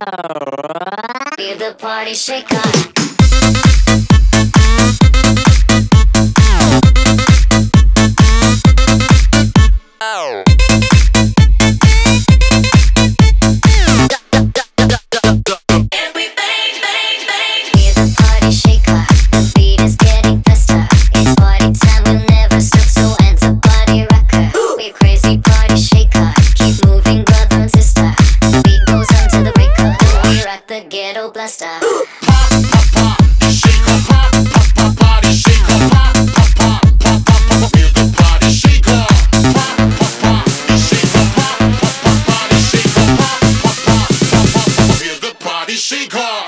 Feel the party shaker. Ghetto blaster. Pop, pop, pop, shaker, pop, pop, pop, party shaker, pop, pop, pop, pop, pop, pop, feel the party shaker. Pop, pop, pop, shaker, pop, pop, pop, party shaker, pop, pop, pop, pop, pop, pop, feel the party shaker.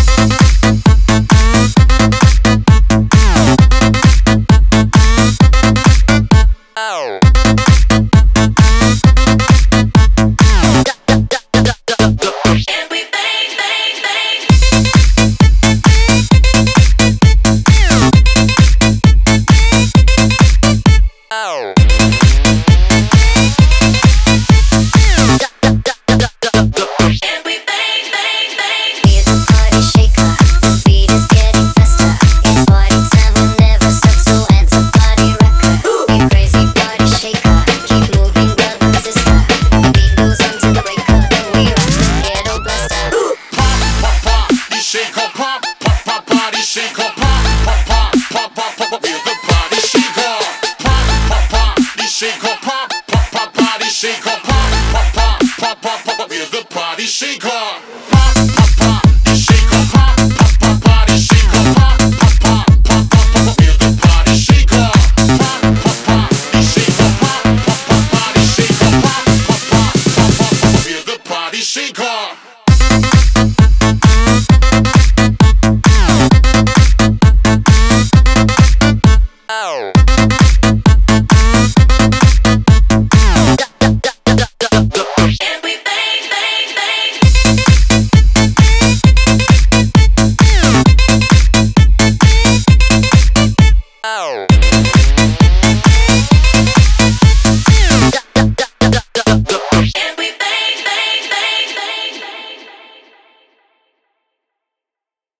Shaker, pop, pop, pop, party shaker, pop, pop, pop, pop, pop, pop, feel the party shaker. Pop, pop, pop, shaker, pop, pop, pop, party shaker, pop, pop, pop, pop, pop, pop, feel the party shaker.